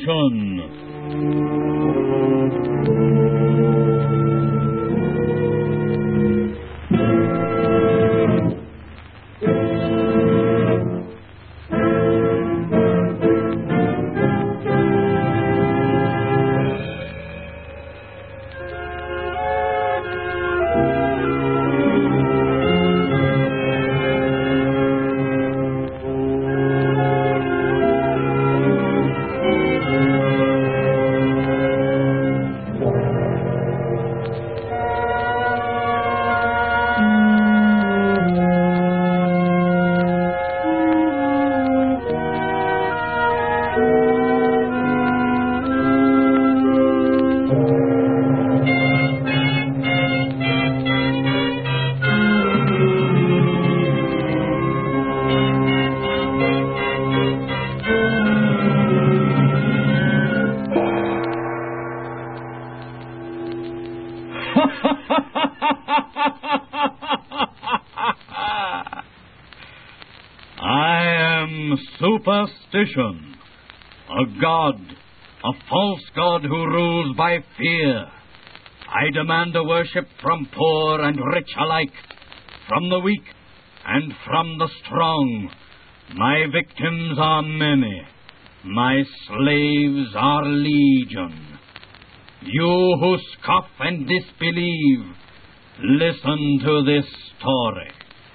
I am Superstition, a god, a false god who rules by fear. I demand a worship from poor and rich alike, from the weak and from the strong. My victims are many. My slaves are legion. You who scoff and disbelieve, listen to this story.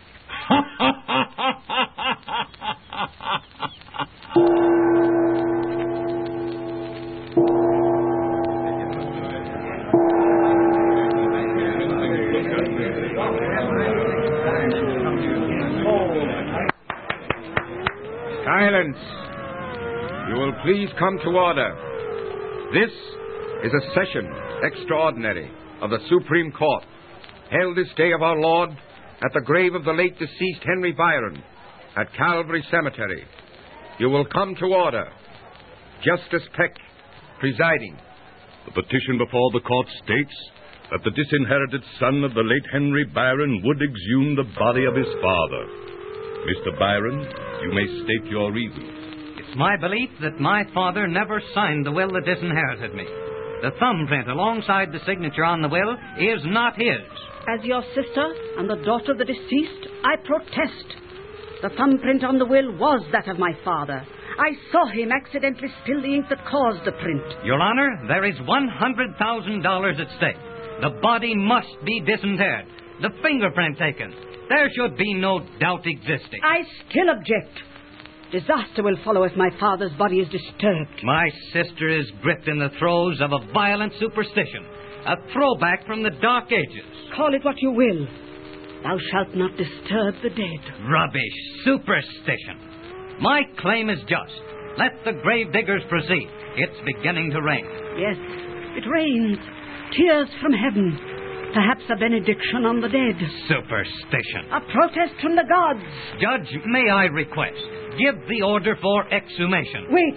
Silence! You will please come to order. This is a session extraordinary of the Supreme Court, held this day of our Lord at the grave of the late deceased Henry Byron at Calvary Cemetery. You will come to order. Justice Peck, presiding. The petition before the court states that the disinherited son of the late Henry Byron would exhume the body of his father. Mr. Byron, you may state your reasons. It's my belief that my father never signed the will that disinherited me. The thumbprint alongside the signature on the will is not his. As your sister and the daughter of the deceased, I protest. The thumbprint on the will was that of my father. I saw him accidentally spill the ink that caused the print. Your Honor, there is $100,000 at stake. The body must be disinterred. The fingerprint taken. There should be no doubt existing. I still object. Disaster will follow if my father's body is disturbed. My sister is gripped in the throes of a violent superstition. A throwback from the Dark Ages. Call it what you will. Thou shalt not disturb the dead. Rubbish. Superstition. My claim is just. Let the grave diggers proceed. It's beginning to rain. Yes, it rains. Tears from heaven. Perhaps a benediction on the dead. Superstition. A protest from the gods. Judge, may I request, give the order for exhumation. Wait.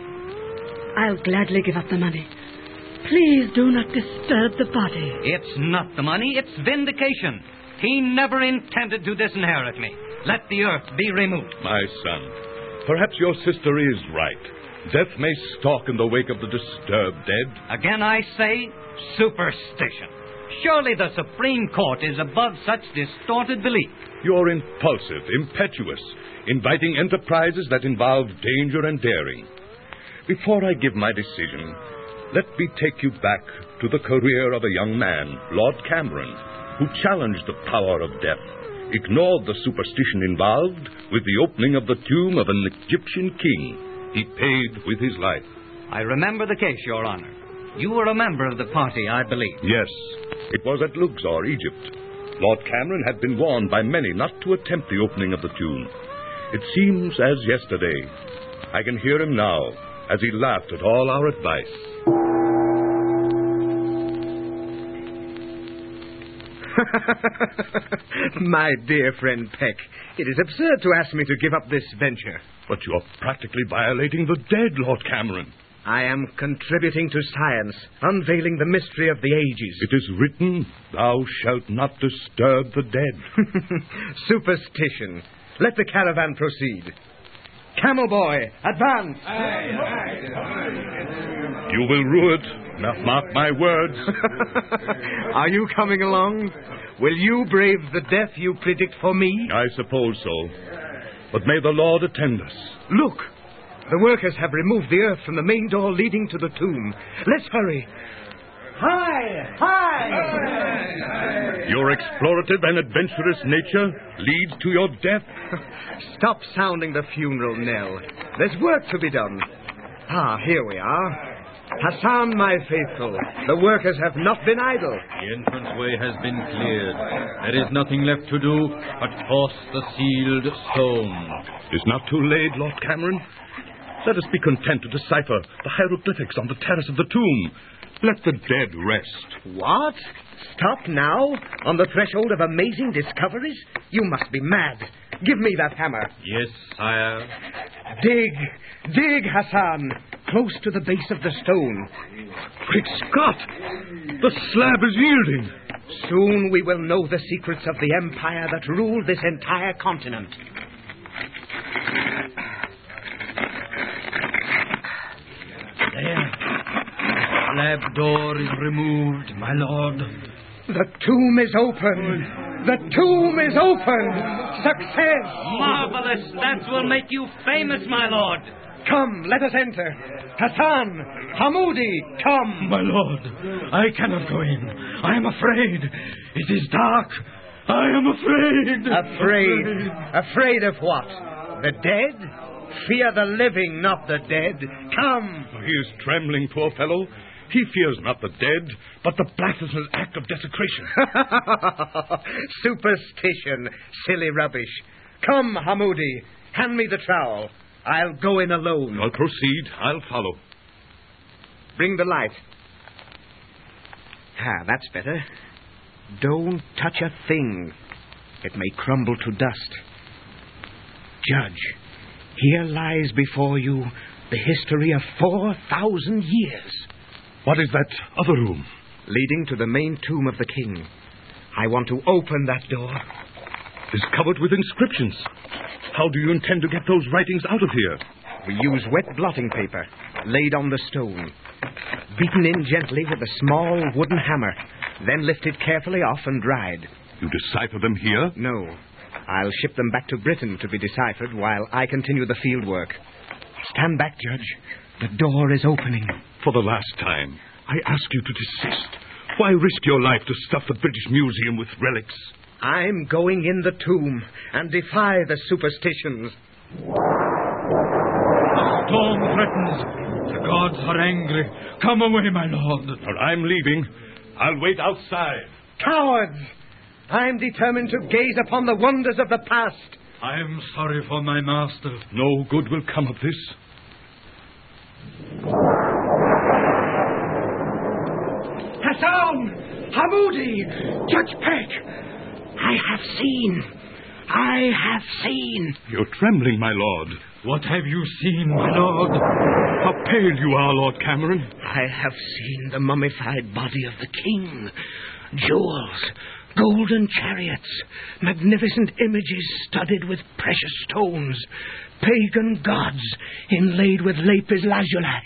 I'll gladly give up the money. Please do not disturb the body. It's not the money, it's vindication. He never intended to disinherit me. Let the earth be removed. My son, perhaps your sister is right. Death may stalk in the wake of the disturbed dead. Again I say, superstition. Surely the Supreme Court is above such distorted belief. You're impulsive, impetuous, inviting enterprises that involve danger and daring. Before I give my decision, let me take you back to the career of a young man, Lord Cameron, who challenged the power of death, ignored the superstition involved with the opening of the tomb of an Egyptian king. He paid with his life. I remember the case, Your Honor. You were a member of the party, I believe. Yes, it was at Luxor, Egypt. Lord Cameron had been warned by many not to attempt the opening of the tomb. It seems as yesterday. I can hear him now as he laughed at all our advice. My dear friend Peck, it is absurd to ask me to give up this venture. But you're practically violating the dead, Lord Cameron. I am contributing to science, unveiling the mystery of the ages. It is written, thou shalt not disturb the dead. Superstition. Let the caravan proceed. Camel boy, advance! You will rue it. Now mark my words. Are you coming along? Will you brave the death you predict for me? I suppose so. But may the Lord attend us. Look! The workers have removed the earth from the main door leading to the tomb. Let's hurry. Hi! Hi! Your explorative and adventurous nature leads to your death. Stop sounding the funeral knell. There's work to be done. Ah, here we are. Hassan, my faithful, the workers have not been idle. The entranceway has been cleared. There is nothing left to do but force the sealed stone. It's not too late, Lord Cameron. Let us be content to decipher the hieroglyphics on the terrace of the tomb. Let the dead rest. What? Stop now? On the threshold of amazing discoveries? You must be mad. Give me that hammer. Yes, sire. Dig, Hassan. Close to the base of the stone. Great Scott! The slab is yielding. Soon we will know the secrets of the empire that ruled this entire continent. There. The slab door is removed, my lord. The tomb is open. The tomb is open. Success. Marvelous. That will make you famous, my lord. Come, let us enter. Hassan, Hamoudi, come. My lord, I cannot go in. I am afraid. It is dark. I am afraid. Afraid of what? The dead? Fear the living, not the dead. Come. He is trembling, poor fellow. He fears not the dead, but the blasphemous act of desecration. Superstition, silly rubbish. Come, Hamoudi, hand me the trowel. I'll go in alone. I'll proceed. I'll follow. Bring the light. That's better. Don't touch a thing. It may crumble to dust. Judge, here lies before you the history of 4,000 years. What is that other room? Leading to the main tomb of the king. I want to open that door. It's covered with inscriptions. How do you intend to get those writings out of here? We use wet blotting paper, laid on the stone, beaten in gently with a small wooden hammer, then lifted carefully off and dried. You decipher them here? No. I'll ship them back to Britain to be deciphered while I continue the field work. Stand back, Judge. The door is opening. For the last time, I ask you to desist. Why risk your life to stuff the British Museum with relics? I'm going in the tomb and defy the superstitions. The storm threatens. The gods are angry. Come away, my lord. I'm leaving. I'll wait outside. Cowards! I'm determined to gaze upon the wonders of the past. I am sorry for my master. No good will come of this. Hassan! Hamoudi! Judge Peck! I have seen. You're trembling, my lord. What have you seen, my lord? How pale you are, Lord Cameron. I have seen the mummified body of the king. Jewels, golden chariots, magnificent images studded with precious stones, pagan gods inlaid with lapis lazuli.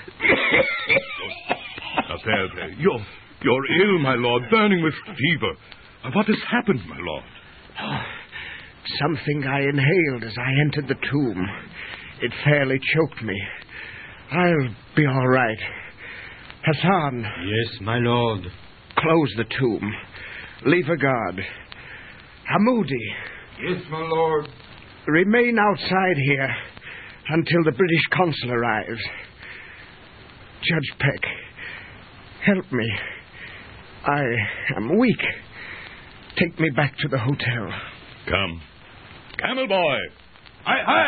Now, there. You're ill, my lord, burning with fever. What has happened, my lord? Something I inhaled as I entered the tomb. It fairly choked me. I'll be all right. Hassan. Yes, my lord. Close the tomb. Leave a guard. Hamoudi. Yes, my lord. Remain outside here until the British consul arrives. Judge Peck, help me. I am weak. Take me back to the hotel. Come. Camel boy! Aye!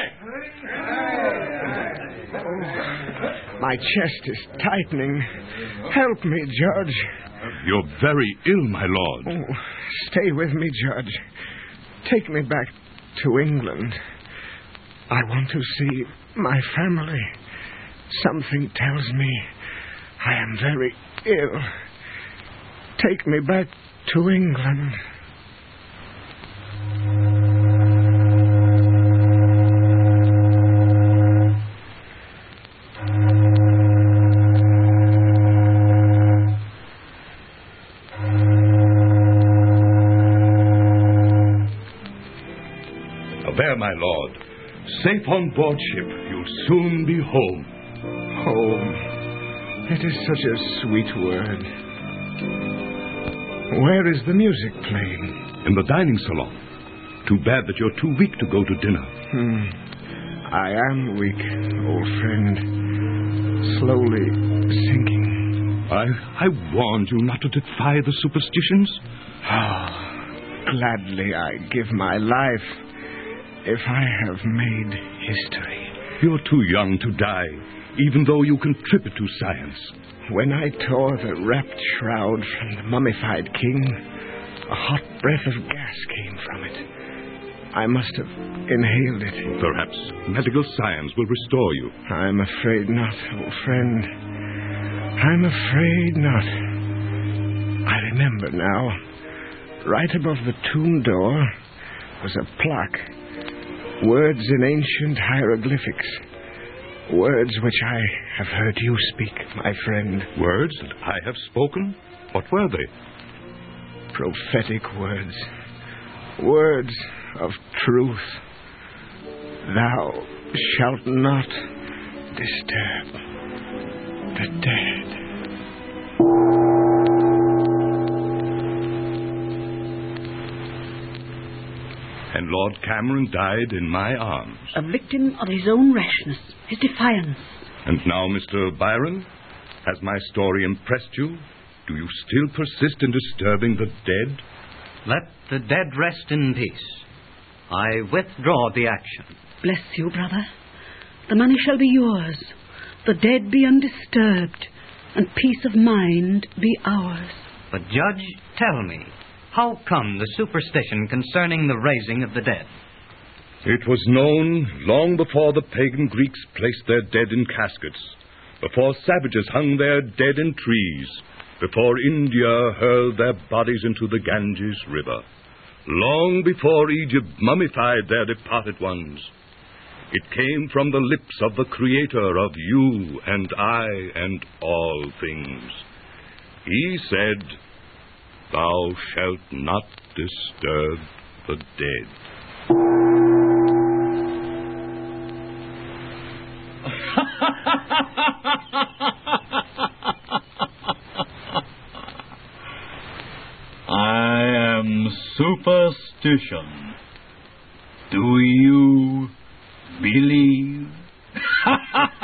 My chest is tightening. Help me, Judge. You're very ill, my lord. Oh, stay with me, Judge. Take me back to England. I want to see my family. Something tells me I am very ill. Take me back to England. There, my lord. Safe on board ship, you'll soon be home. Home. It is such a sweet word. Where is the music playing? In the dining salon. Too bad that you're too weak to go to dinner. I am weak, old friend. Slowly sinking. I warned you not to defy the superstitions. Gladly I give my life if I have made history. You're too young to die, even though you contribute to science. When I tore the wrapped shroud from the mummified king, a hot breath of gas came from it. I must have inhaled it. Perhaps medical science will restore you. I'm afraid not, old friend. I'm afraid not. I remember now. Right above the tomb door was a plaque. Words in ancient hieroglyphics. Words which I have heard you speak, my friend. Words that I have spoken? What were they? Prophetic words. Words of truth. Thou shalt not disturb the dead. And Lord Cameron died in my arms. A victim of his own rashness, his defiance. And now, Mr. Byron, has my story impressed you? Do you still persist in disturbing the dead? Let the dead rest in peace. I withdraw the action. Bless you, brother. The money shall be yours. The dead be undisturbed, and peace of mind be ours. But, Judge, tell me, how come the superstition concerning the raising of the dead? It was known long before the pagan Greeks placed their dead in caskets, before savages hung their dead in trees, before India hurled their bodies into the Ganges River, long before Egypt mummified their departed ones. It came from the lips of the Creator of you and I and all things. He said, "Thou shalt not disturb the dead." I am superstition. Do you believe?